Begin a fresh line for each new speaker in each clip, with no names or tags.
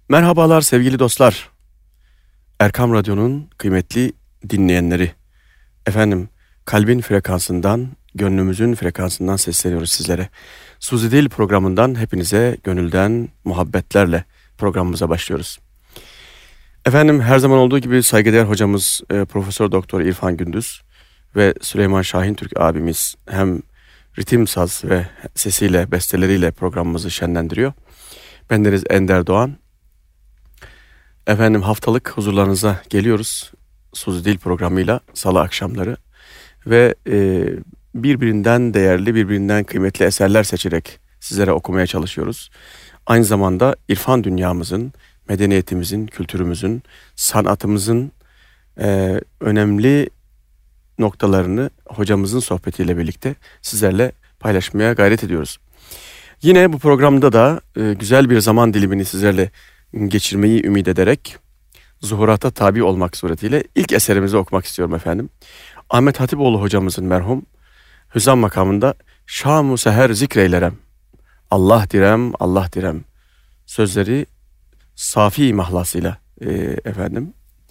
Merhabalar sevgili dostlar. Erkam Radyo'nun kıymetli dinleyenleri. Efendim, kalbin frekansından, gönlümüzün frekansından sesleniyoruz sizlere. Suzi Dil programından hepinize gönülden muhabbetlerle programımıza başlıyoruz. Efendim, her zaman olduğu gibi saygıdeğer hocamız Profesör Doktor İrfan Gündüz ve Süleyman Şahintürk abimiz hem ritim saz ve sesiyle, besteleriyle programımızı şenlendiriyor. Bendeniz Ender Doğan. Efendim, haftalık huzurlarınıza geliyoruz Suzi Dil programıyla salı akşamları ve birbirinden değerli, birbirinden kıymetli eserler seçerek sizlere okumaya çalışıyoruz. Aynı zamanda irfan dünyamızın, medeniyetimizin, kültürümüzün, sanatımızın önemli noktalarını hocamızın sohbetiyle birlikte sizlerle paylaşmaya gayret ediyoruz. Yine bu programda da güzel bir zaman dilimini sizlerle geçirmeyi ümit ederek zuhurata tabi olmak suretiyle ilk eserimizi okumak istiyorum efendim. Ahmet Hatipoğlu hocamızın merhum Hüzam makamında Şam-ı seher zikreylerem, Allah direm, Allah direm sözleri safi mahlasıyla efendim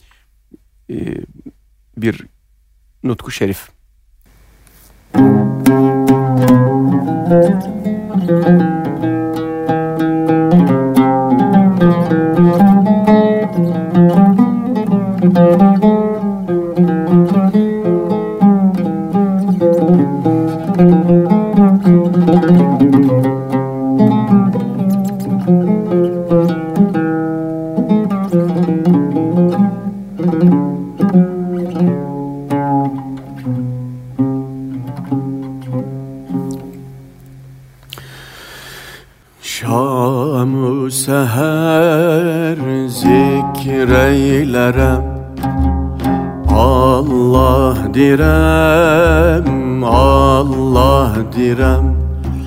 bir nutku şerif. Şam-ı seher zikreylerem, Allah direm, Allah direm.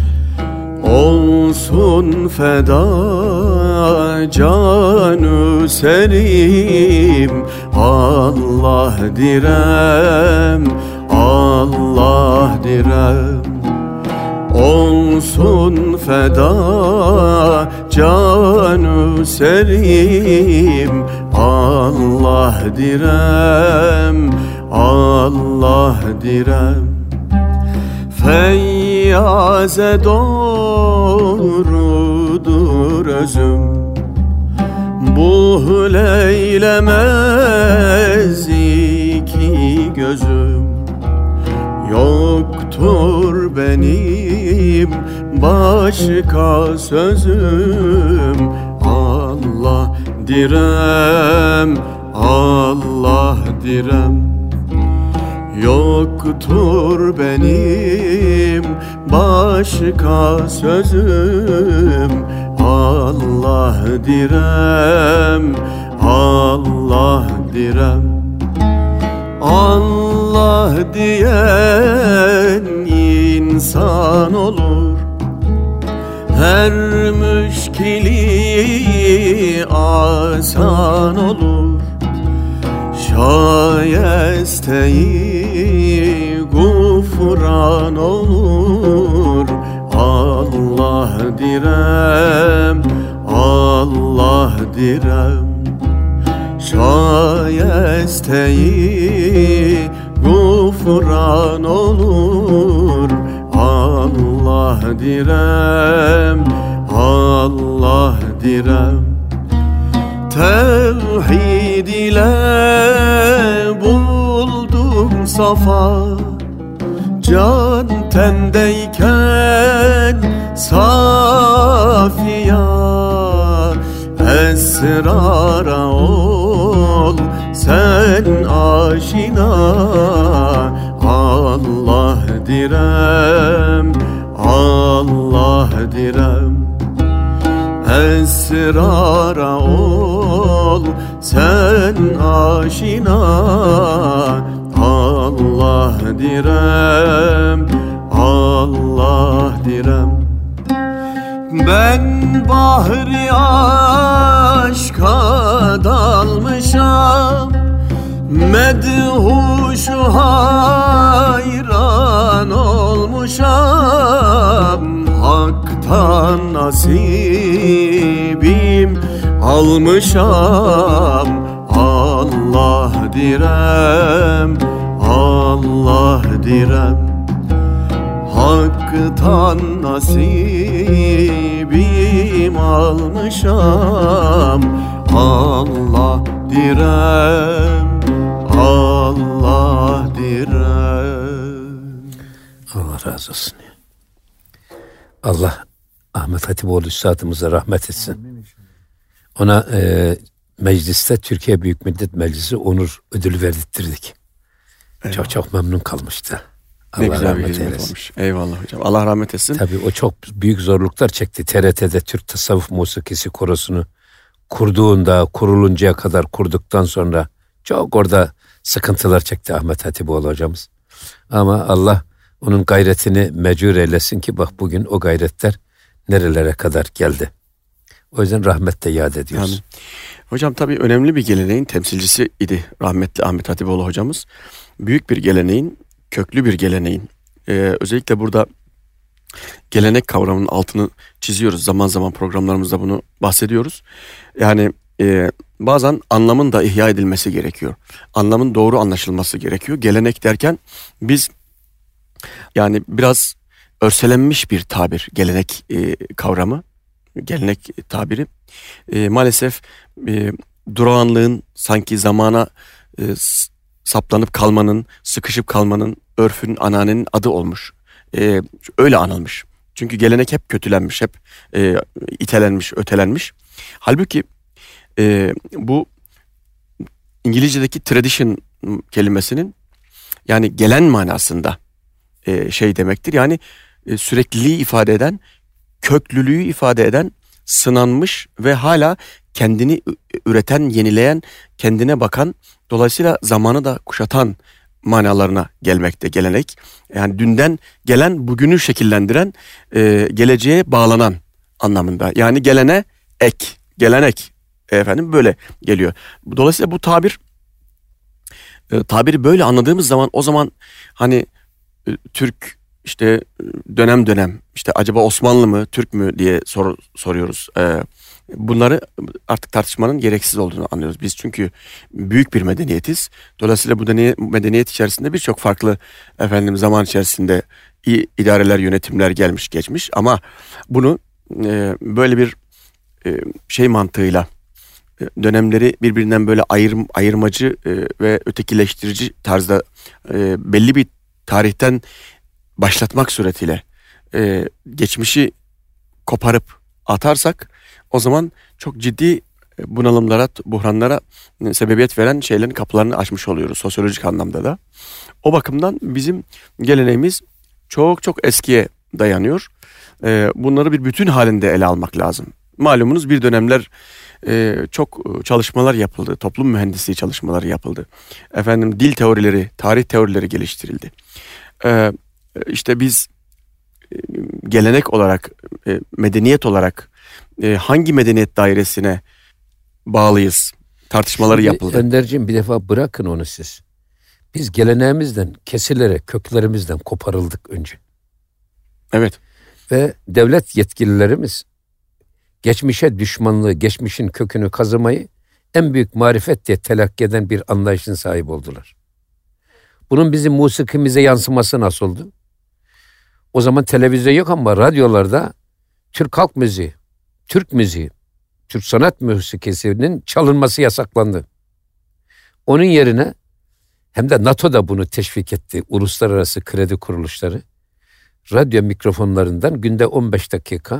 Olsun feda canı serim, Allah direm, Allah direm. Olsun feda canı serim, Allah direm, Allah direm. Feyyaze doğrudur özüm, buhl eylemez iki gözüm. Yoktur benim başka sözüm, Allah direm, Allah direm. Yoktur benim başka sözüm, Allah direm, Allah direm. Allah diyen insan olur, her müşkili asan olur. Şayeste-i gufran olur, Allah direm, Allah direm. Şayeste-i gufran olur, Allah direm, Allah direm. Tevhid ile buldum safa, can tendeyken safiya. Esrara ol sen aşina, Allah direm, Allah direm. Esrara ol sen aşina, Allah direm, Allah direm. Ben bahri aşka dalmışam, medhuşu hayran olmuşam. Hak'tan nasibim almışam. Allah direm, Allah direm, Hakk'tan nasibim almışam. Allah direm, Allah direm.
Allah razı olsun. Allah Ahmet Hatipoğlu Üstadımıza rahmet etsin. Ona mecliste Türkiye Büyük Millet Meclisi onur ödülü verdirttirdik. Çok çok memnun kalmıştı.
Allah ne güzel bir hizmet olmuş. Eyvallah hocam. Allah rahmet etsin.
Tabii o çok büyük zorluklar çekti. TRT'de Türk Tasavvuf Musikisi Korosu'nu kuruluncaya kadar kurduktan sonra çok orada sıkıntılar çekti Ahmet Hatipoğlu hocamız. Ama Allah onun gayretini mecbur eylesin ki bak bugün o gayretler nerelere kadar geldi. O yüzden rahmetle yad ediyoruz.
Yani, hocam tabii önemli bir geleneğin temsilcisi idi rahmetli Ahmet Hatipoğlu hocamız. Büyük bir geleneğin, köklü bir geleneğin. Özellikle burada gelenek kavramının altını çiziyoruz. Zaman zaman programlarımızda bunu bahsediyoruz. Yani bazen anlamın da ihya edilmesi gerekiyor. Anlamın doğru anlaşılması gerekiyor. Gelenek derken biz yani biraz örselenmiş bir tabir gelenek kavramı. Gelenek tabiri maalesef durağanlığın sanki zamana saplanıp kalmanın, sıkışıp kalmanın, örfün, ananenin adı olmuş. Öyle anılmış. Çünkü gelenek hep kötülenmiş, hep itelenmiş, ötelenmiş. Halbuki bu İngilizce'deki tradition kelimesinin yani gelen manasında şey demektir. Yani sürekliliği ifade eden, köklülüğü ifade eden, sınanmış ve hala kendini üreten, yenileyen, kendine bakan, dolayısıyla zamanı da kuşatan manalarına gelmekte gelenek. Yani dünden gelen, bugünü şekillendiren, geleceğe bağlanan anlamında. Yani gelene ek, gelenek efendim böyle geliyor. Dolayısıyla bu tabiri böyle anladığımız zaman o zaman hani Türk işte dönem dönem işte acaba Osmanlı mı Türk mü diye soruyoruz. Bunları artık tartışmanın gereksiz olduğunu anlıyoruz. Biz çünkü büyük bir medeniyetiz. Dolayısıyla bu medeniyet içerisinde birçok farklı zaman içerisinde idareler, yönetimler gelmiş geçmiş. Ama bunu böyle bir şey mantığıyla dönemleri birbirinden böyle ayırmacı ve ötekileştirici tarzda belli bir tarihten başlatmak suretiyle geçmişi koparıp atarsak o zaman çok ciddi bunalımlara, buhranlara sebebiyet veren şeylerin kapılarını açmış oluyoruz sosyolojik anlamda da. O bakımdan bizim geleneğimiz çok çok eskiye dayanıyor. Bunları bir bütün halinde ele almak lazım. Malumunuz bir dönemler çok çalışmalar yapıldı. Toplum mühendisliği çalışmaları yapıldı. Dil teorileri, tarih teorileri geliştirildi. İşte biz gelenek olarak, medeniyet olarak hangi medeniyet dairesine bağlıyız? Tartışmaları yapıldı.
Önderciğim bir defa bırakın onu siz. Biz geleneğimizden, kesilere, köklerimizden koparıldık önce.
Evet.
Ve devlet yetkililerimiz geçmişe düşmanlığı, geçmişin kökünü kazımayı en büyük marifet diye telakki eden bir anlayışın sahibi oldular. Bunun bizim musikimize yansıması nasıl oldu? O zaman televizyon yok ama radyolarda Türk halk müziği, Türk müziği, Türk sanat müziğinin çalınması yasaklandı. Onun yerine hem de NATO da bunu teşvik etti. Uluslararası kredi kuruluşları radyo mikrofonlarından günde 15 dakika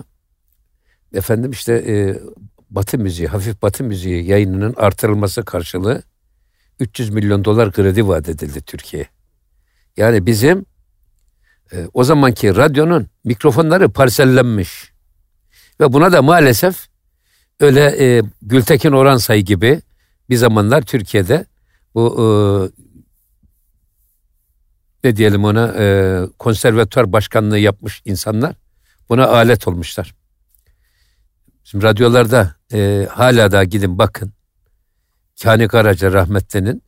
Batı müziği, hafif Batı müziği yayınının artırılması karşılığı 300 milyon dolar kredi vaat edildi Türkiye'ye. Yani bizim o zamanki radyonun mikrofonları parsellenmiş. Ve buna da maalesef öyle Gültekin Oransay gibi bir zamanlar Türkiye'de bu konservatuvar başkanlığı yapmış insanlar buna alet olmuşlar. Şimdi radyolarda hala da gidin bakın. Kani Karaca rahmetlinin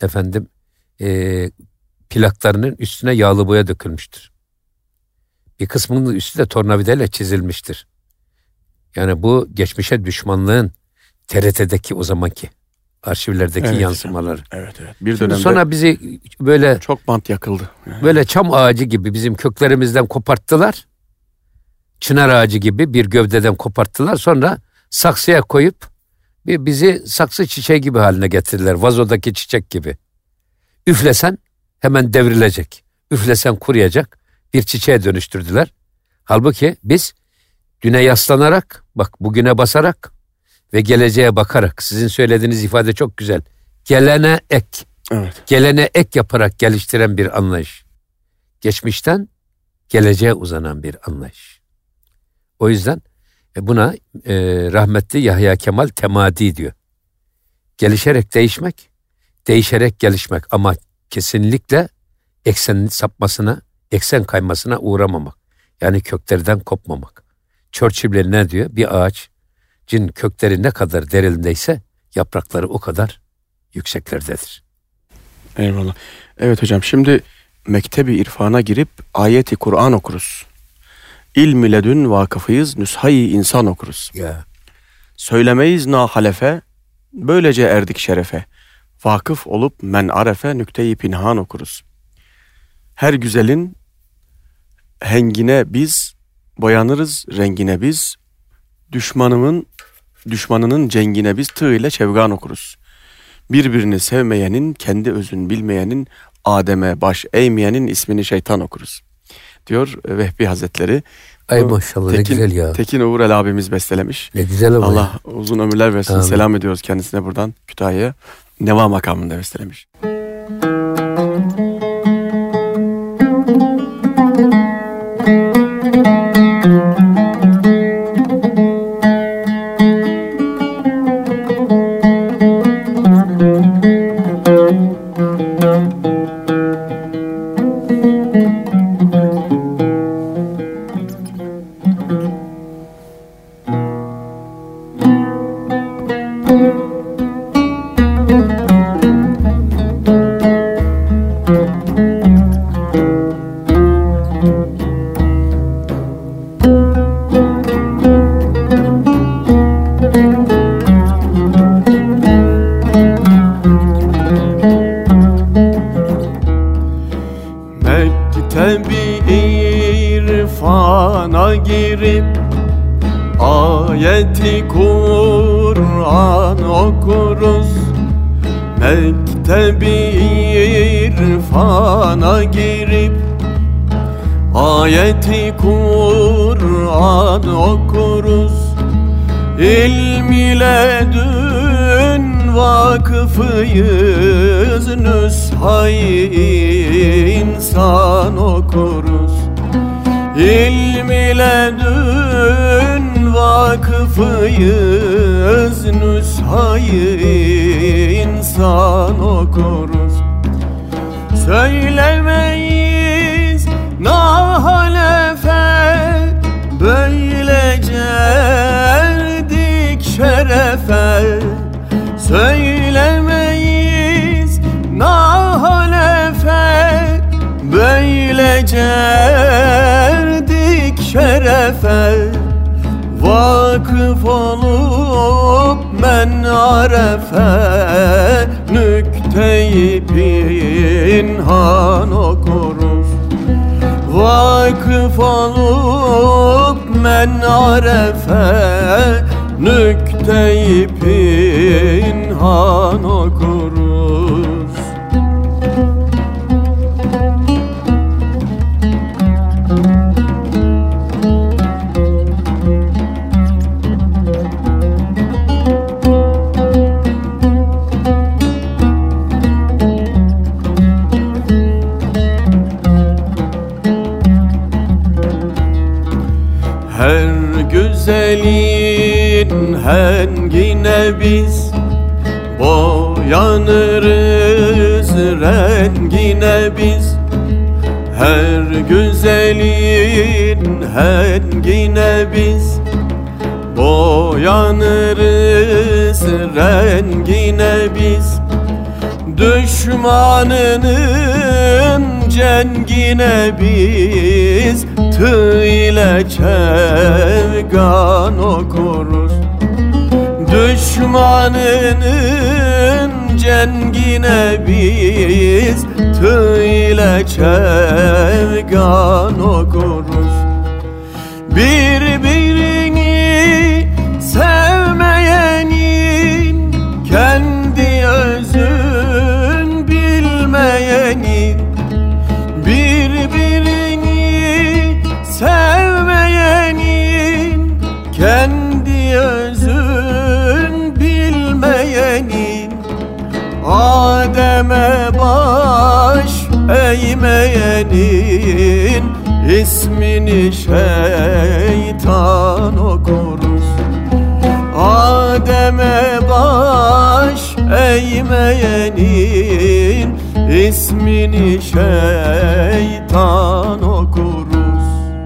plaklarının üstüne yağlı boya dökülmüştür. Bir kısmının üstü de tornavidayla çizilmiştir. Yani bu geçmişe düşmanlığın TRT'deki o zamanki arşivlerdeki
Evet,
yansımaları.
Evet. Bir
Şimdi
dönemde
sonra bizi böyle
çok bant yakıldı. Yani.
böyle çam ağacı gibi bizim köklerimizden koparttılar. Çınar ağacı gibi bir gövdeden koparttılar. Sonra saksıya koyup bizi saksı çiçeği gibi haline getirdiler. Vazodaki çiçek gibi. Üflesen hemen devrilecek. Üflesen kuruyacak. Bir çiçeğe dönüştürdüler. Halbuki biz düne yaslanarak, bak bugüne basarak ve geleceğe bakarak, sizin söylediğiniz ifade çok güzel. Gelene ek.
Evet.
Gelene ek yaparak geliştiren bir anlayış. Geçmişten geleceğe uzanan bir anlayış. O yüzden buna rahmetli Yahya Kemal temadi diyor. Gelişerek değişmek, değişerek gelişmek ama kesinlikle eksenin sapmasına, eksen kaymasına uğramamak. Yani köklerden kopmamak. Churchill ne diyor? Bir ağacın kökleri ne kadar derindeyse yaprakları o kadar yükseklerdedir.
Eyvallah. Evet hocam, şimdi mektebi irfana girip ayeti Kur'an okuruz. İlm-i ledün vakıfıyız, nüshayı insan okuruz.
Ya.
Söylemeyiz nahalefe, böylece erdik şerefe. Vakıf olup men arefe, nükte-i pinhan okuruz. Her güzelin hengine biz, boyanırız rengine biz. Düşmanının cengine biz, tığ ile çevgan okuruz. Birbirini sevmeyenin, kendi özün bilmeyenin, Adem'e baş eğmeyenin ismini şeytan okuruz. Diyor Vehbi Hazretleri.
Ay maşallah, ne güzel ya.
Tekin Uğurel abimiz bestelemiş.
Ne güzel ama.
Allah uzun ömürler versin.
Amin.
Selam ediyoruz kendisine buradan Kütahya'ya. Neva makamında bestelemiş.
Ayeti Kur'an okuruz, mektebi irfana girip ayeti Kur'an okuruz. İlm ile dün vakıfıyız, nüshayı insan okuruz. İlm ile dün vakıfıyız, nüshayı insan okuruz. Söylemeyiz nahalefe, böylece erdik şerefe. Söylemeyiz nahalefe, böylece erdik şerefe. Vakıf olup men arefe, nükte-i pinhan okuruz. Vakıf olup men arefe, nükte-i pinhan okuruz. Her güzelin hengine biz, boyanırız rengine biz. Her güzelin hengine biz, boyanırız rengine biz. Düşmanının cengine biz, tığ ile çevgan okuruz. Düşmanının Düşmanının cengine biz tığ ile çevgan okuruz. Birbirini sevmeyenin, kendi özün bilmeyenin, birbirini sevmeyenin, kendi özün bilmeyenin, Adem'e baş eğmeyenin ismini şeytan okuruz. Adem'e baş eğmeyenin ismini şeytan okuruz.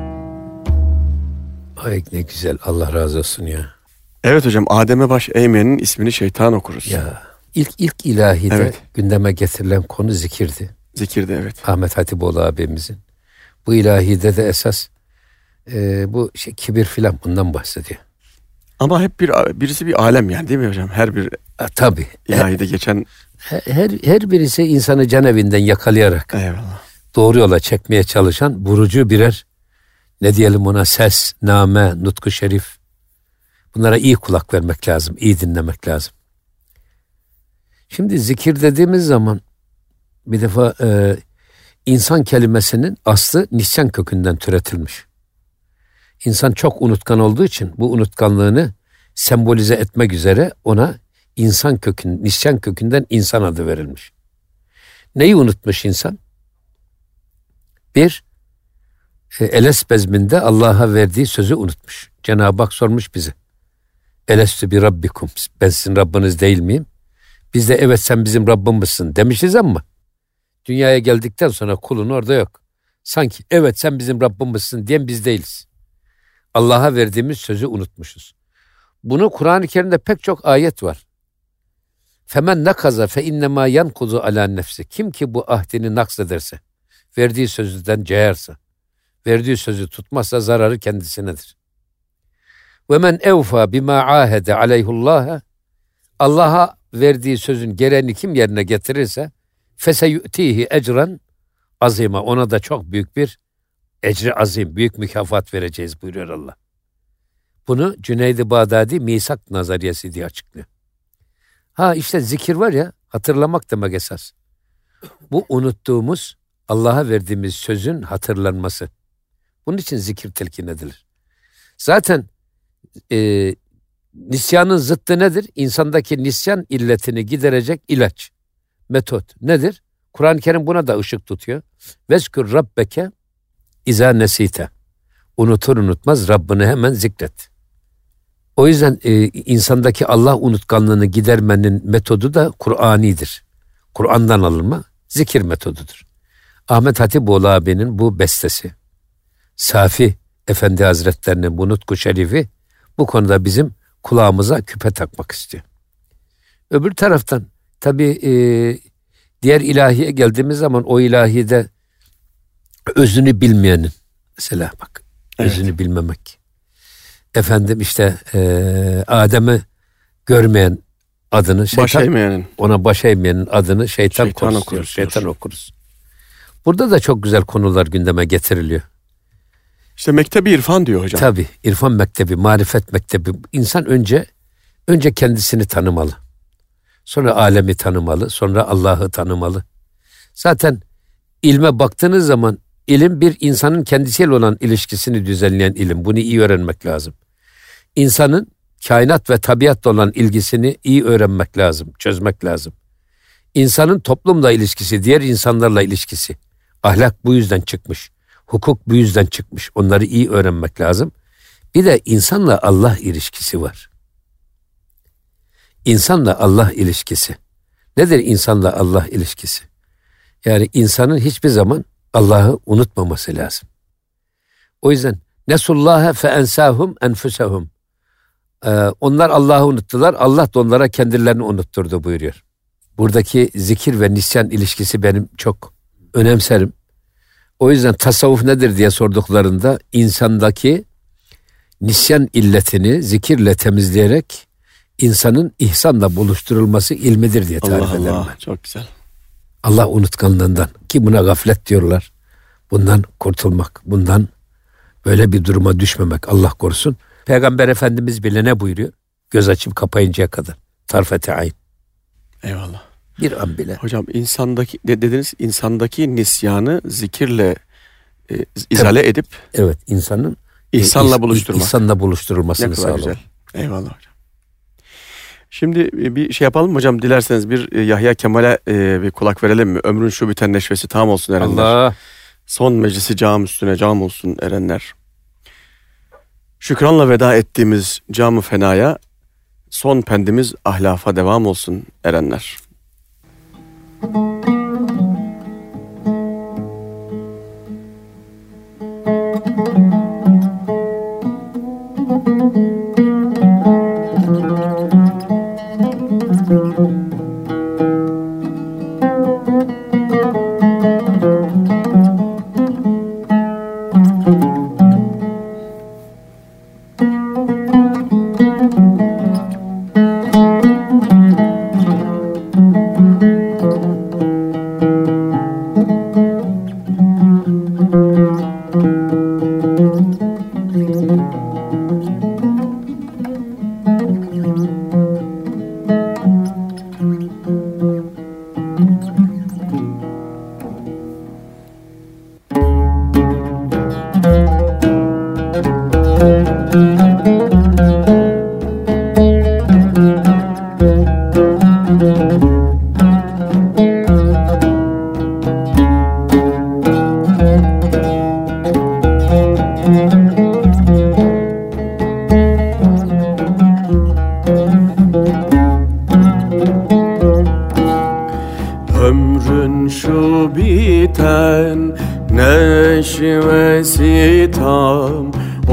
Ay ne güzel, Allah razı olsun ya.
Evet hocam, Adem'e baş eğmeyenin ismini şeytan okuruz.
Ya ilk ilahide
evet,
gündeme getirilen konu zikirdi.
Zikirdi, evet.
Ahmet Hatipoğlu abimizin. Bu ilahide de esas bu kibir filan bundan bahsediyor.
Ama hep birisi bir alem yani, değil mi hocam? Her bir
tabii.
ilahide geçen
Her birisi insanı canevinden yakalayarak
eyvallah,
doğru yola çekmeye çalışan vurucu birer, ne diyelim ona, ses, name, nutku şerif. Bunlara iyi kulak vermek lazım, iyi dinlemek lazım. Şimdi zikir dediğimiz zaman bir defa insan kelimesinin aslı nisyan kökünden türetilmiş. İnsan çok unutkan olduğu için bu unutkanlığını sembolize etmek üzere ona nisyan kökünden insan adı verilmiş. Neyi unutmuş insan? Bir, Eles bezminde Allah'a verdiği sözü unutmuş. Cenab-ı Hak sormuş bize. Elestü bi rabbikum, ben sizin Rabbiniz değil miyim? Biz de evet sen bizim Rabbimizsin demişiz ama dünyaya geldikten sonra kulun orada yok. Sanki evet sen bizim Rabbimizsin diyen biz değiliz. Allah'a verdiğimiz sözü unutmuşuz. Bunu Kur'an-ı Kerim'de pek çok ayet var. Femen nakaza fe innema yankuzu ala nefsi. Kim ki bu ahdini naks ederse, verdiği sözünden cayarsa, verdiği sözü tutmazsa zararı kendisinedir. Ve men evfa bima ahede aleyhullaha, Allah'a verdiği sözün gereğini kim yerine getirirse feseyü'tihi ecran azima, ona da çok büyük bir ecri azim, büyük mükafat vereceğiz buyuruyor Allah. Bunu Cüneyd-i Bağdadi misak nazariyesi diye açıklıyor. İşte zikir var ya, hatırlamak demek esas. Bu unuttuğumuz Allah'a verdiğimiz sözün hatırlanması. Bunun için zikir telkin edilir. Zaten nisyanın zıttı nedir? İnsandaki nisyan illetini giderecek ilaç, metot nedir? Kur'an-ı Kerim buna da ışık tutuyor. Vezkür rabbeke izâ nesîte. Unutur unutmaz Rabbini hemen zikret. O yüzden insandaki Allah unutkanlığını gidermenin metodu da Kur'anidir. Kur'an'dan alınma zikir metodudur. Ahmet Hatipoğlu abinin bu bestesi, Safi Efendi Hazretlerinin bu nutku şerifi bu konuda bizim kulağımıza küpe takmak istiyor. Öbür taraftan tabii diğer ilahiye geldiğimiz zaman o ilahide özünü bilmeyenin, mesela bak, evet, özünü bilmemek. Efendim işte Adem'i görmeyen adını şeytan, ona baş eğmeyenin adını şeytan okuruz. Şeytan okuruz. Burada da çok güzel konular gündeme getiriliyor.
İşte mektebi irfan diyor hocam.
Tabii, irfan mektebi, marifet mektebi. İnsan önce kendisini tanımalı. Sonra alemi tanımalı, sonra Allah'ı tanımalı. Zaten ilme baktığınız zaman ilim bir insanın kendisiyle olan ilişkisini düzenleyen ilim. Bunu iyi öğrenmek lazım. İnsanın kainat ve tabiatla olan ilgisini iyi öğrenmek lazım, çözmek lazım. İnsanın toplumla ilişkisi, diğer insanlarla ilişkisi. Ahlak bu yüzden çıkmış. Hukuk bu yüzden çıkmış. Onları iyi öğrenmek lazım. Bir de insanla Allah ilişkisi var. İnsanla Allah ilişkisi. Nedir insanla Allah ilişkisi? Yani insanın hiçbir zaman Allah'ı unutmaması lazım. O yüzden nesullâhe fe ensâhum enfusehum. Onlar Allah'ı unuttular. Allah da onlara kendilerini unutturdu buyuruyor. Buradaki zikir ve nisyan ilişkisi benim çok önemserim. O yüzden tasavvuf nedir diye sorduklarında insandaki nisyan illetini zikirle temizleyerek insanın ihsanla buluşturulması ilmidir diye tarif
Allah
ederim
Allah,
ben.
çok güzel.
Allah unutkanlığından, ki buna gaflet diyorlar. Bundan kurtulmak, bundan böyle bir duruma düşmemek, Allah korusun. Peygamber Efendimiz bile ne buyuruyor? Göz açıp kapayıncaya kadar. Tarfete ayn.
Eyvallah.
Bir an bile.
Hocam dediniz insandaki nisyanı zikirle izale edip
Evet, insanın
ihsanla buluşturmak.
İhsanla buluşturulmasını
Ne kadar
sağlamak.
güzel. Eyvallah hocam. Şimdi bir şey yapalım mı hocam? Dilerseniz bir Yahya Kemal'e bir kulak verelim mi? Ömrün şu biten neşvesi tam olsun erenler.
Allah.
Son meclisi cam üstüne cam olsun erenler. Şükranla veda ettiğimiz cam-ı fenaya, son pendimiz ahlafa devam olsun erenler. Ömrün şu biten neşvesi tam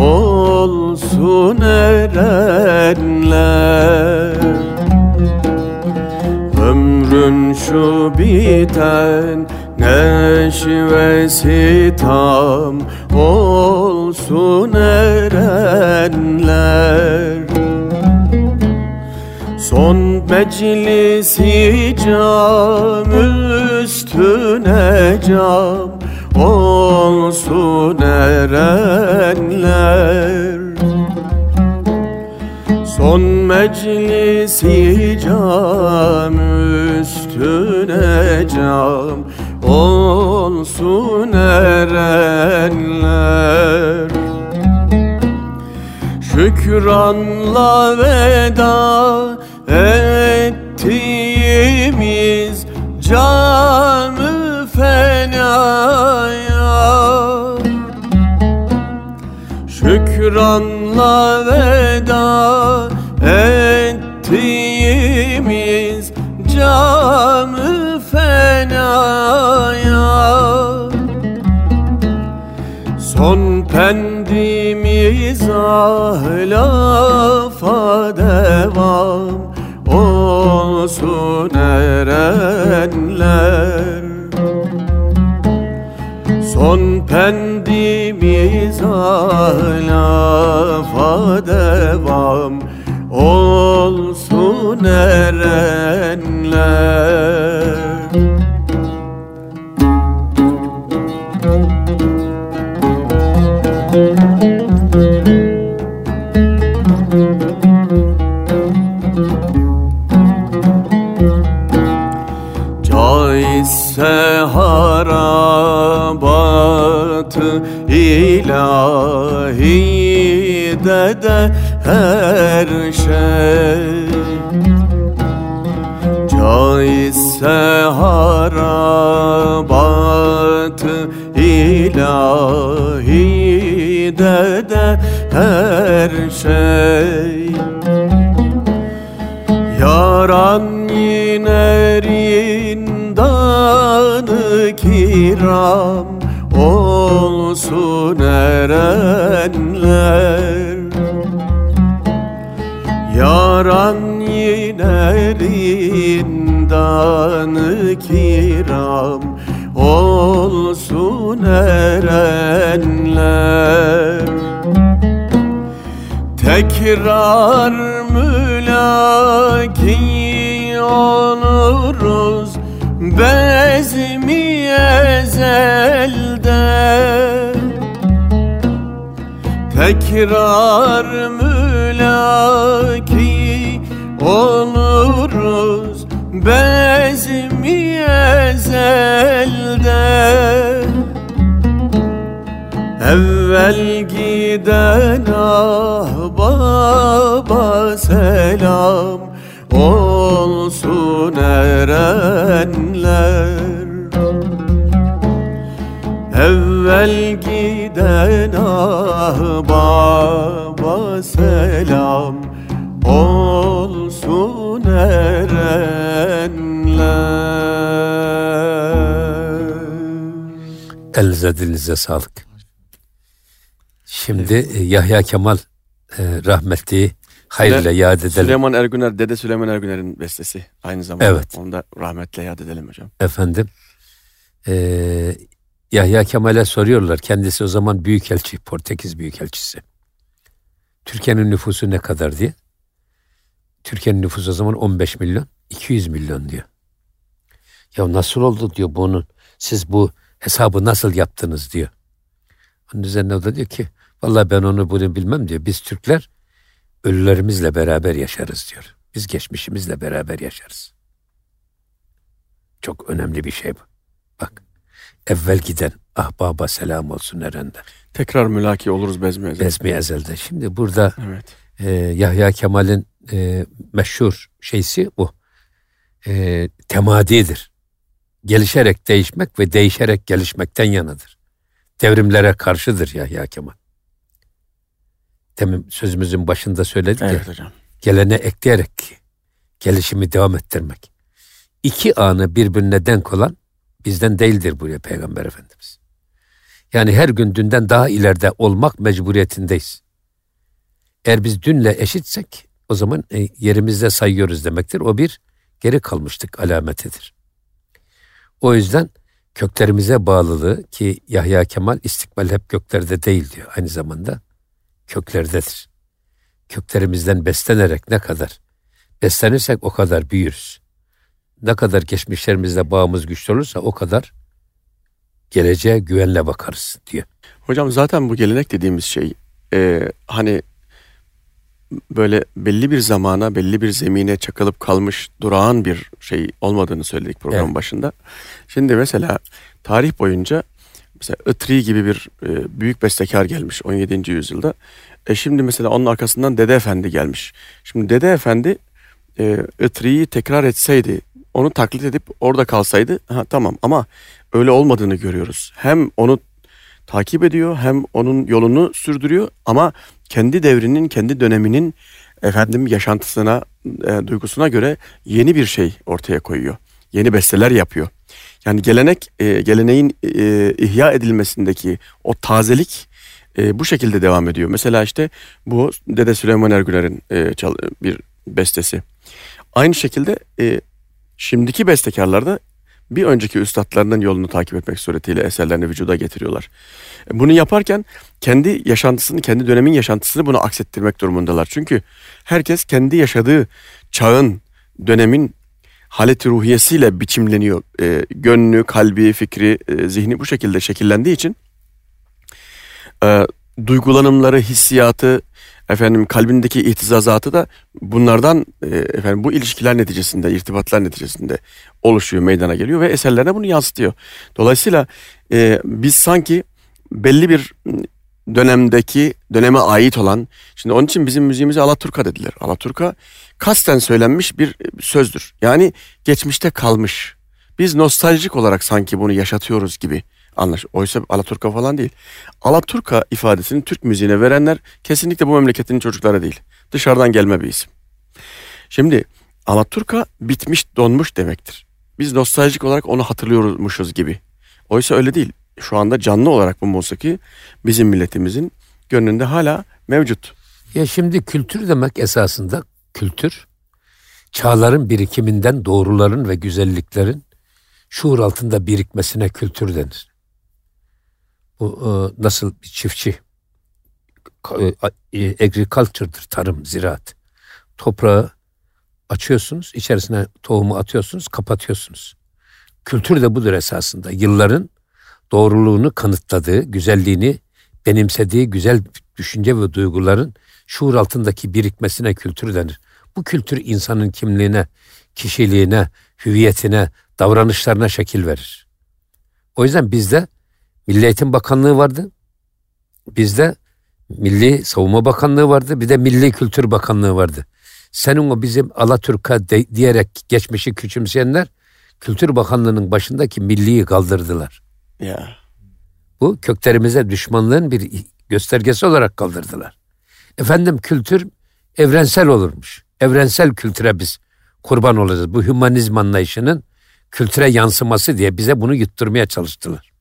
olsun erenler. Ömrün şu biten neşvesi tam olsun erenler. Son meclisi cam üstüne cam olsun erenler. Son meclisi cam üstüne cam olsun erenler. Şükranla veda ettiğimiz cam-ı fenaya, şükranla veda ettiğimiz cam-ı fenaya, son pendimiz ahlafa devam olsun erenler. Son pendimiz ahlafa devam olsun erenler. Caizse harabatı ilahide de her şey, caizse harabatı ilahide de her şey, yaran yine rindanı kiram olsun erenler. Yaran yine rindanı kiram olsun erenler. Tekrar müla
oluruz bezmi ezelde. Tekrar mülaki oluruz bezmi ezelde. Evvel giden ahbaba selam olsun erenler. Evvel giden ahbaba selam olsun erenler.
Elinize dilinize sağlık. Şimdi Yahya Kemal rahmetliyi hayırla yad edelim.
Süleyman Ergüner, Dede Süleyman Ergüner'in bestesi aynı zamanda.
Evet.
Onu da rahmetle yad edelim hocam.
Efendim, Yahya Kemal'e soruyorlar. Kendisi o zaman büyükelçi, Portekiz büyükelçisi. Türkiye'nin nüfusu ne kadar diye. Türkiye'nin nüfusu o zaman 15 milyon, 200 milyon diyor. Ya nasıl oldu diyor bunun, siz bu hesabı nasıl yaptınız diyor. Onun üzerine o da diyor ki, vallahi ben bunu bilmem diyor. Biz Türkler ölülerimizle beraber yaşarız diyor. Biz geçmişimizle beraber yaşarız. Çok önemli bir şey bu. Bak, evvel giden ahbaba selam olsun erenler.
Tekrar mülaki oluruz bezmi ezelde.
Bezmi ezelde. Şimdi burada
Evet.
Yahya Kemal'in meşhur şeysi bu. Temadidir. Gelişerek değişmek ve değişerek gelişmekten yanadır. Devrimlere karşıdır Yahya Kemal. Demin sözümüzün başında söyledik
Evet
ya.
hocam.
Gelene ekleyerek gelişimi devam ettirmek. İki anı birbirine denk olan bizden değildir buraya Peygamber Efendimiz. Yani her gün dünden daha ileride olmak mecburiyetindeyiz. Eğer biz dünle eşitsek o zaman yerimizde sayıyoruz demektir. O bir geri kalmışlık alametidir. O yüzden köklerimize bağlılığı, ki Yahya Kemal istikbal hep göklerde değil diyor. Aynı zamanda köklerdedir. Köklerimizden beslenerek ne kadar beslenirsek o kadar büyürüz. Ne kadar geçmişlerimizle bağımız güçlü olursa o kadar geleceğe güvenle bakarız diyor.
Hocam zaten bu gelenek dediğimiz şey hani böyle belli bir zamana, belli bir zemine çakılıp kalmış durağan bir şey olmadığını söyledik programın
Evet.
başında. Şimdi mesela tarih boyunca mesela Itri gibi bir büyük bestekar gelmiş 17. yüzyılda. Şimdi mesela onun arkasından Dede Efendi gelmiş. Şimdi Dede Efendi Itri'yi tekrar etseydi, onu taklit edip orada kalsaydı tamam, ama öyle olmadığını görüyoruz. Hem onu takip ediyor hem onun yolunu sürdürüyor ama kendi devrinin, kendi döneminin yaşantısına, duygusuna göre yeni bir şey ortaya koyuyor. Yeni besteler yapıyor. Yani geleneğin ihya edilmesindeki o tazelik bu şekilde devam ediyor. Mesela işte bu Dede Süleyman Ergüner'in bir bestesi. Aynı şekilde şimdiki bestekarlar da bir önceki üstadlarının yolunu takip etmek suretiyle eserlerini vücuda getiriyorlar. Bunu yaparken kendi yaşantısını, kendi dönemin yaşantısını buna aksettirmek durumundalar. Çünkü herkes kendi yaşadığı çağın, dönemin haleti ruhiyesiyle biçimleniyor. Gönlü, kalbi, fikri, zihni bu şekilde şekillendiği için duygulanımları, hissiyatı, kalbindeki ihtizazatı da bunlardan bu ilişkiler neticesinde, irtibatlar neticesinde oluşuyor, meydana geliyor ve eserlerine bunu yansıtıyor. Dolayısıyla biz sanki belli bir döneme ait olan, şimdi onun için bizim müziğimize Alaturka dediler. Alaturka kasten söylenmiş bir sözdür. Yani geçmişte kalmış. Biz nostaljik olarak sanki bunu yaşatıyoruz gibi oysa Alaturka falan değil. Alaturka ifadesini Türk müziğine verenler kesinlikle bu memleketin çocukları değil. Dışarıdan gelme bir isim. Şimdi Alaturka bitmiş, donmuş demektir. Biz nostaljik olarak onu hatırlıyormuşuz gibi. Oysa öyle değil. Şu anda canlı olarak bu musiki bizim milletimizin gönlünde hala mevcut.
Ya şimdi kültür demek esasında kültür, çağların birikiminden doğruların ve güzelliklerin şuur altında birikmesine kültür denir. Bu nasıl bir çiftçi, agriculture'dır, tarım, ziraat. Toprağı açıyorsunuz, içerisine tohumu atıyorsunuz, kapatıyorsunuz. Kültür de budur esasında. Yılların doğruluğunu kanıtladığı, güzelliğini benimsediği güzel düşünce ve duyguların şuur altındaki birikmesine kültür denir. Bu kültür insanın kimliğine, kişiliğine, hüviyetine, davranışlarına şekil verir. O yüzden bizde Milli Eğitim Bakanlığı vardı. Bizde Milli Savunma Bakanlığı vardı. Bir de Milli Kültür Bakanlığı vardı. Senin o bizim Alaturka diyerek geçmişi küçümseyenler Kültür Bakanlığı'nın başındaki milliyi kaldırdılar.
Ya.
Bu köklerimize düşmanlığın bir göstergesi olarak kaldırdılar. Efendim kültür evrensel olurmuş. Evrensel kültüre biz kurban olacağız. Bu hümanizm anlayışının kültüre yansıması diye bize bunu yutturmaya çalıştılar.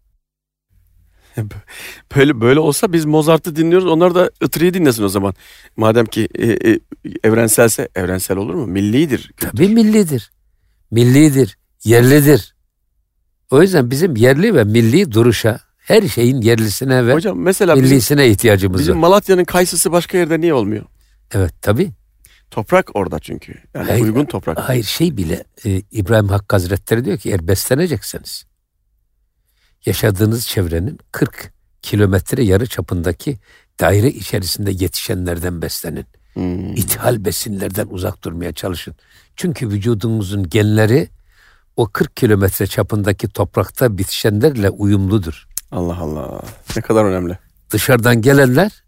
Böyle olsa biz Mozart'ı dinliyoruz. Onlar da Itri'yi dinlesin o zaman. Madem ki evrenselse evrensel olur mu? Millidir. Kültür.
Tabii millidir. Millidir, yerlidir. O yüzden bizim yerli ve milli duruşa, her şeyin yerlisine ve
hocam, mesela
millisine ihtiyacımız
bizim
var.
Malatya'nın kayısısı başka yerde niye olmuyor?
Evet tabii.
Toprak orada çünkü. Yani
Hayır,
uygun toprak.
Hayır bile İbrahim Hakkı Hazretleri diyor ki eğer beslenecekseniz yaşadığınız çevrenin 40 kilometre yarı çapındaki daire içerisinde yetişenlerden beslenin. İthal besinlerden uzak durmaya çalışın. Çünkü vücudumuzun genleri o 40 kilometre çapındaki toprakta bitişenlerle uyumludur.
Allah Allah. Ne kadar önemli.
Dışarıdan gelenler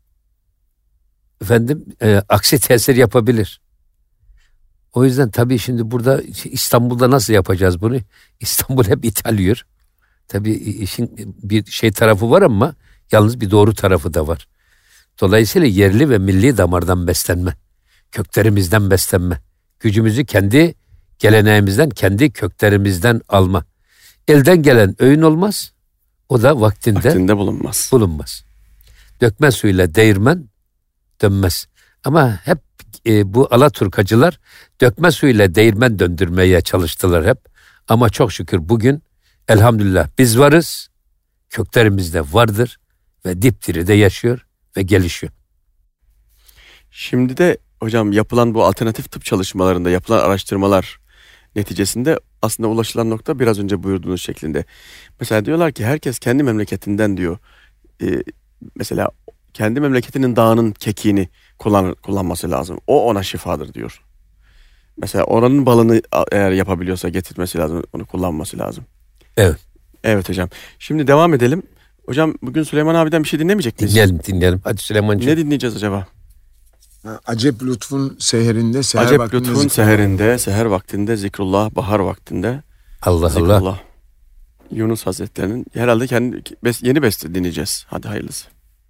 aksi tesir yapabilir. O yüzden tabii şimdi burada İstanbul'da nasıl yapacağız bunu? İstanbul hep ithal yiyor. Tabii işin bir tarafı var ama yalnız bir doğru tarafı da var. Dolayısıyla yerli ve milli damardan beslenme, köklerimizden beslenme, gücümüzü kendi geleneğimizden, kendi köklerimizden alma. Elden gelen öğün olmaz, o da vaktinde bulunmaz. Dökme suyuyla değirmen dönmez. Ama hep bu Alaturkacılar dökme suyuyla değirmen döndürmeye çalıştılar hep. Ama çok şükür bugün elhamdülillah biz varız, köklerimizde vardır ve dipdiri de yaşıyor ve gelişiyor.
Şimdi de hocam yapılan bu alternatif tıp çalışmalarında yapılan araştırmalar neticesinde aslında ulaşılan nokta biraz önce buyurduğunuz şeklinde. Mesela diyorlar ki herkes kendi memleketinden diyor. Mesela kendi memleketinin dağının kekiğini kullanması lazım. O ona şifadır diyor. Mesela oranın balını eğer yapabiliyorsa getirmesi lazım, onu kullanması lazım.
Evet.
Evet hocam. Şimdi devam edelim. Hocam bugün Süleyman abiden bir şey dinlemeyecek miyiz?
Dinleyelim. Hadi Süleymancığım.
Ne dinleyeceğiz acaba?
Acep lütfun seherinde,
seher vaktinde, zikrullah, bahar vaktinde.
Allah.
Yunus Hazretleri'nin herhalde yeni beste dinleyeceğiz. Hadi hayırlısı.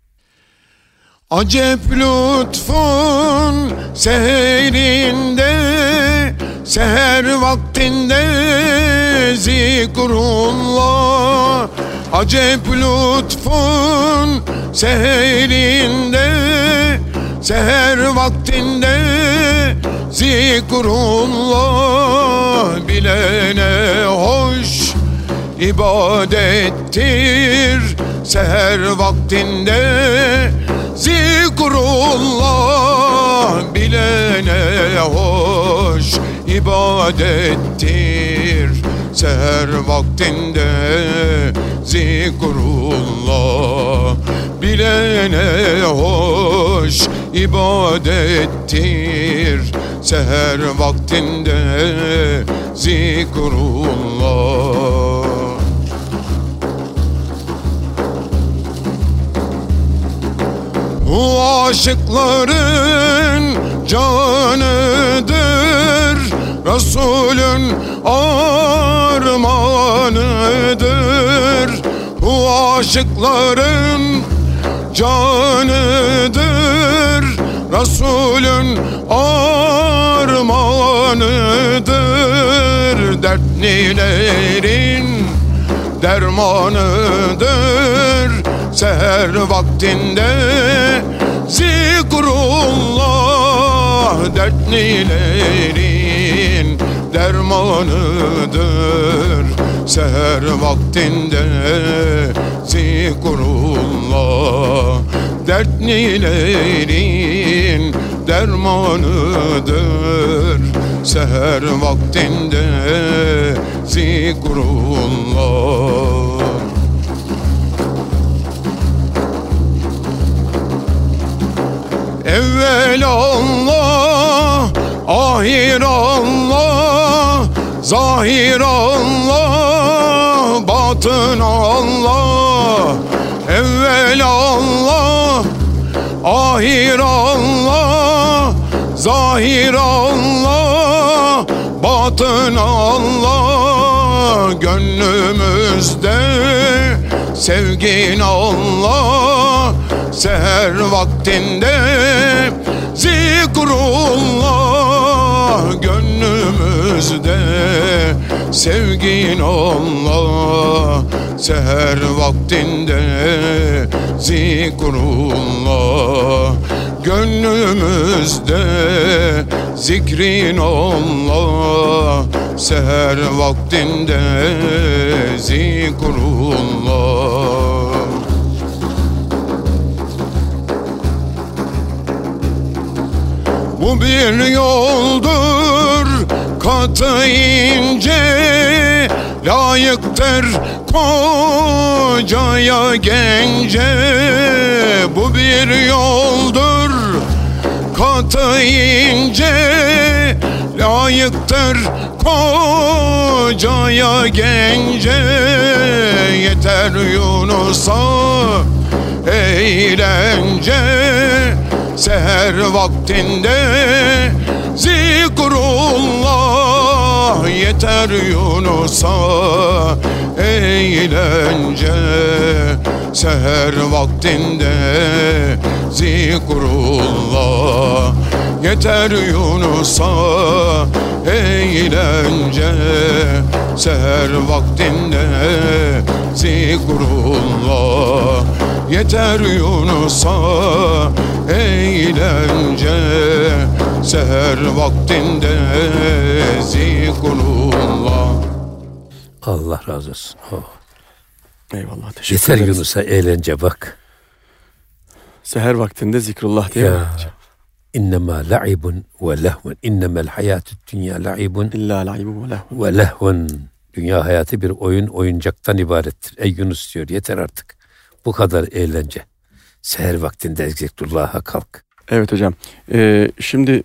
Acep lütfun seherinde, seher vaktinde zikrullah. Acep lütfun seherinde, seher vaktinde zikrullah. Bilene hoş ibadettir seher vaktinde zikrullah. Bilene hoş ibadettir seher vaktinde zikrullah. Bilene hoş ibadettir seher vaktinde zikrullah. Bu aşıkların canıdır, Resulün armağanıdır. Bu aşıkların canıdır, Resulün armağanıdır. Dertlilerin dermanıdır seher vaktinde zikrullah. Dertlilerin dermanıdır seher vaktinde zikrullah. Dertlilerin dermanıdır seher vaktinde zikrullah. Evvel Allah, ahir Allah, zahir Allah, batın Allah. Evvel Allah, ahir Allah, zahir Allah, batın Allah. Gönlümüzde sevgin Allah, seher vaktinde zikrullah. Gönlümüzde sevgin Allah, seher vaktinde zikrullah. Gönlümüzde zikrin Allah, seher vaktinde zikrullah. Bu bir yoldur katı ince, layıktır kocaya gence. Bu bir yoldur katı ince, layıktır kocaya gence. Yeter Yunus'a eğlence, seher vaktinde zikrullah. Yeter Yunus'a eğlence, seher vaktinde zikrullah. Yeter Yunus'a eğlence, seher vaktinde zikrullah. Yeter Yunus'a eğlence, seher vaktinde zikrullah.
Allah razı olsun. Oh.
Eyvallah, teşekkür
Yeter
ederiz.
Yunus'a eğlence bak.
Seher vaktinde zikrullah diye.
Ya innemâ la'ibun ve lehvun. İnnemel hayâtü dünya la'ibun
İlla la'ibun ve lehvun.
ve lehvun. Dünya hayatı bir oyun, oyuncaktan ibarettir. Ey Yunus diyor, yeter artık. Bu kadar eğlence. Seher vaktinde zikrullah'a kalk.
Evet hocam. Şimdi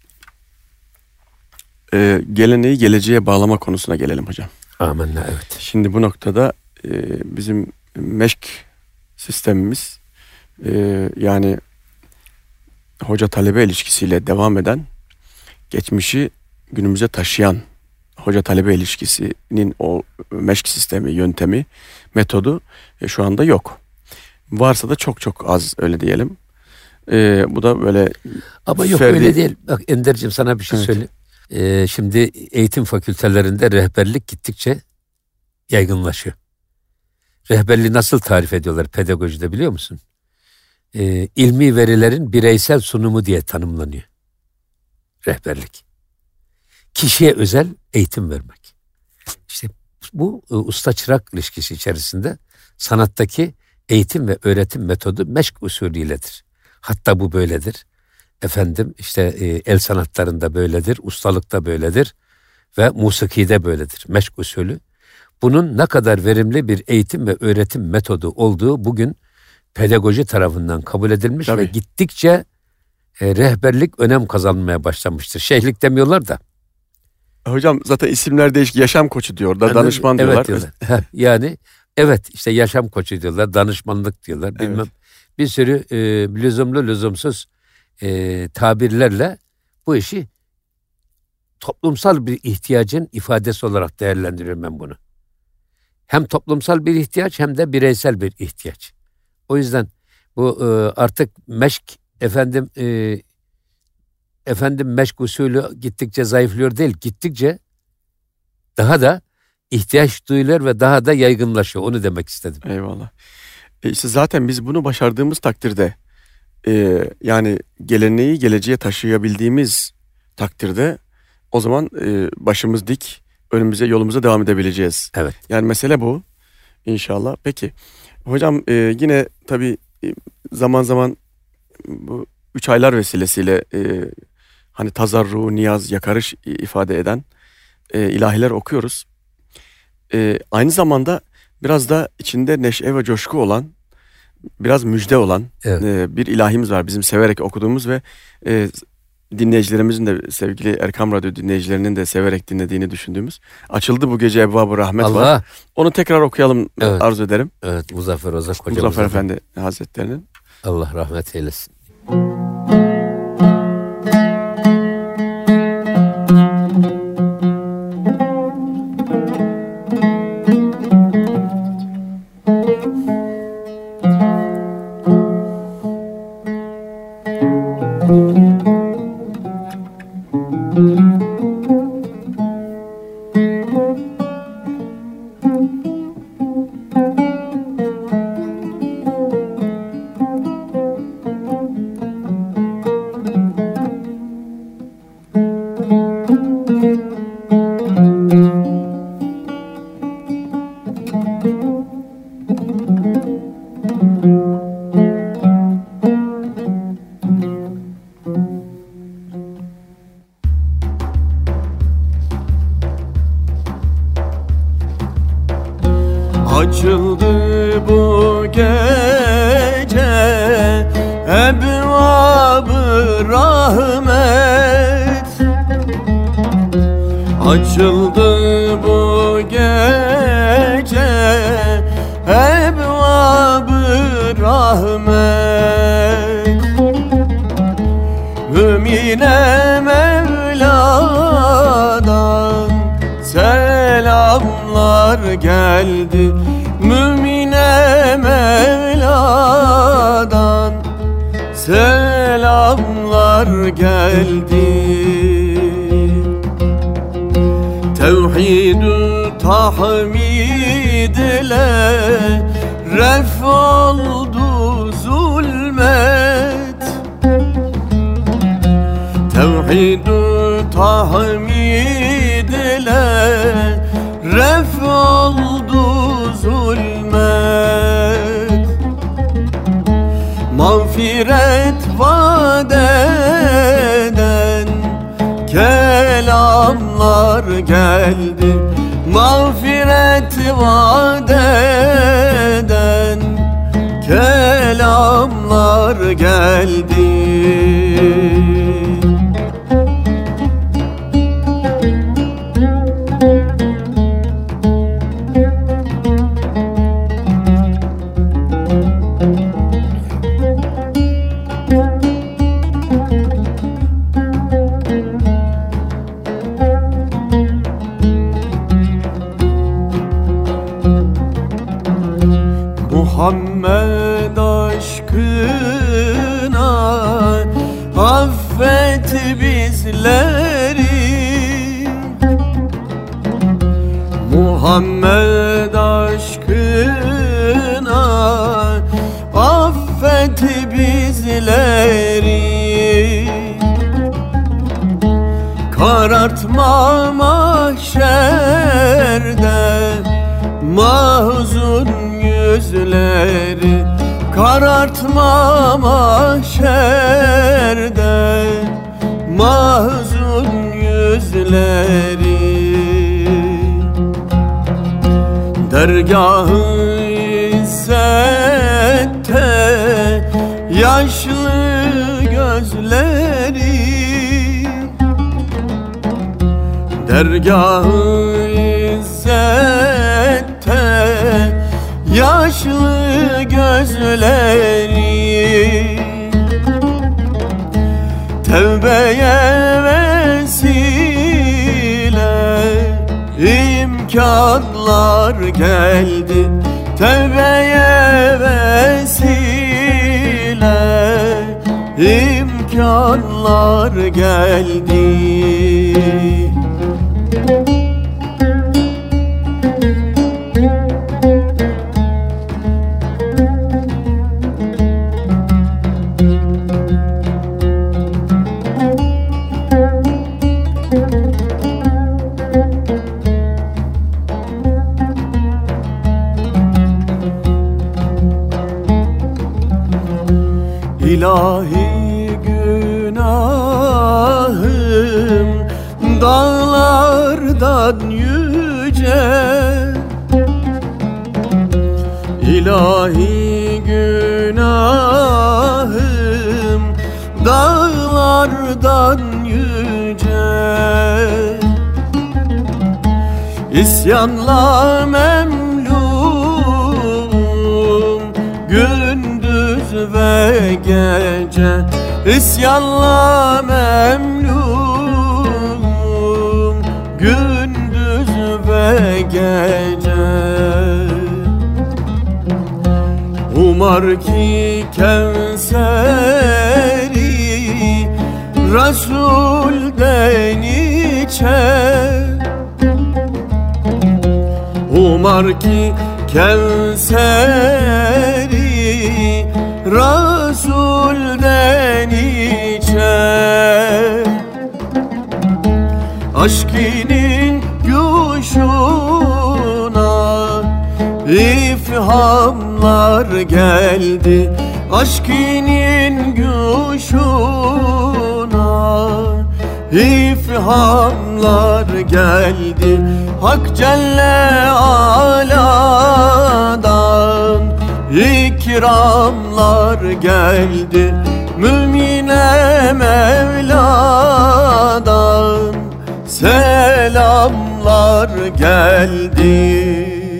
geleneği geleceğe bağlama konusuna gelelim hocam.
Amenna, evet.
Şimdi bu noktada bizim meşk sistemimiz yani hoca talebe ilişkisiyle devam eden, geçmişi günümüze taşıyan hoca talebe ilişkisinin o meşk sistemi, yöntemi, metodu şu anda yok. Varsa da çok çok az, öyle diyelim. Bu da böyle
Ama yok öyle değil. Bak Ender'cim, sana bir şey söyleyeyim. Şimdi eğitim fakültelerinde rehberlik gittikçe yaygınlaşıyor. Rehberliği nasıl tarif ediyorlar pedagojide, biliyor musun? İlmi verilerin bireysel sunumu diye tanımlanıyor rehberlik. Kişiye özel eğitim vermek. İşte bu usta çırak ilişkisi içerisinde sanattaki eğitim ve öğretim metodu meşk usulüyledir. Hatta bu böyledir. Efendim işte el sanatlarında böyledir, ustalıkta böyledir ve musikide böyledir. Meşk usulü. Bunun ne kadar verimli bir eğitim ve öğretim metodu olduğu bugün pedagoji tarafından kabul edilmiş. Tabii. Ve gittikçe rehberlik önem kazanmaya başlamıştır. Şeyhlik demiyorlar da.
Hocam zaten isimler değişik. Yaşam koçu diyor da, danışman diyorlar.
Evet diyorlar. Yani evet, işte yaşam koçu diyorlar, danışmanlık diyorlar. Evet. Bilmem, bir sürü lüzumlu lüzumsuz tabirlerle bu işi toplumsal bir ihtiyacın ifadesi olarak değerlendiriyorum ben bunu. Hem toplumsal bir ihtiyaç hem de bireysel bir ihtiyaç. O yüzden bu artık meşk meşk usulü gittikçe zayıflıyor değil, gittikçe daha da ihtiyaç duyuluyor ve daha da yaygınlaşıyor. Onu demek istedim.
Eyvallah. İşte zaten biz bunu başardığımız takdirde, yani geleneği geleceğe taşıyabildiğimiz takdirde, o zaman başımız dik, önümüze, yolumuza devam edebileceğiz.
Evet.
Yani mesele bu inşallah. Peki hocam, yine tabii zaman zaman bu 3 aylar vesilesiyle hani tazarru, niyaz, yakarış ifade eden ilahiler okuyoruz. Aynı zamanda biraz da içinde neşe ve coşku olan, biraz müjde olan
Evet.
bir ilahimiz var. Bizim severek okuduğumuz ve dinleyicilerimizin de, sevgili Erkam Radyo dinleyicilerinin de severek dinlediğini düşündüğümüz Açıldı Bu Gece Ebvab-ı Rahmet var.
Allah.
Onu tekrar okuyalım
Evet.
arzu ederim.
Evet, Muzaffer Ozak hocamız.
Muzaffer Efendi Hazretlerinin.
Allah rahmet eylesin.
Açıldı bu gece ebvab-ı rahmet, açıldı bu gece ebvab-ı rahmet. Mümine Mevla'dan selamlar geldi, Mümine Mevla'dan selamlar geldi. Tevhid-ü tahmid ile ref oldu zulmet, Tevhid-ü tahmid ile ref oldu zulmet. Mağfiret vaat eden kelamlar geldi, mağfiret vaat eden kelamlar geldi. Muhammed aşkına affet bizleri, Muhammed aşkına affet bizleri. Karartma mahşerde mahzun yüzleri, karartma mahşerde mahzun yüzleri. Dergâh-ı İzzet'te yaşlı gözleri, Dergâh-ı İzzet'te yaşlı gözleri. Tevbeye vesile imkanlar geldi, tevbeye vesile imkanlar geldi. İlahi günahı dağlardan yüce, İlahi günahım dağlardan yüce, İsyanla memlum gündüz ve gece, İsyanla memnun gündüz ve gece. Umar ki Kevser'i Resul'den içer, Umar ki Kevser'i Resul'den içer. Aşkinin yuşuna ifhamlar geldi, aşkinin yuşuna ifhamlar geldi. Hak Celle Ala'dan ikramlar geldi, mümine Mevla'dan selamlar geldi.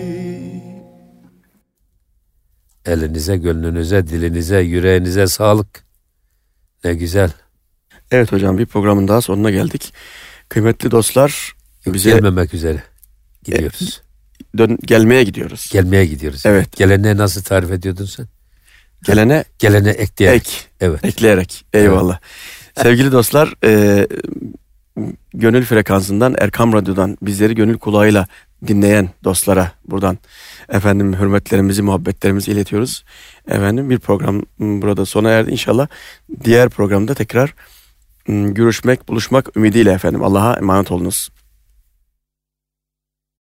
Elinize, gönlünüze, dilinize, yüreğinize sağlık. Ne güzel.
Evet hocam, bir programın daha sonuna geldik. Kıymetli dostlar, bize
Gelmemek üzere gidiyoruz.
gelmeye gidiyoruz.
Gelmeye gidiyoruz.
Evet.
Gelene nasıl tarif ediyordun sen?
Gelene
ekleyerek. Evet.
ekleyerek. Eyvallah. Sevgili dostlar, gönül frekansından, Erkam Radyo'dan bizleri gönül kulağıyla dinleyen dostlara buradan efendim hürmetlerimizi, muhabbetlerimizi iletiyoruz. Efendim bir program burada sona erdi. İnşallah diğer programda tekrar görüşmek, buluşmak ümidiyle efendim. Allah'a emanet olunuz.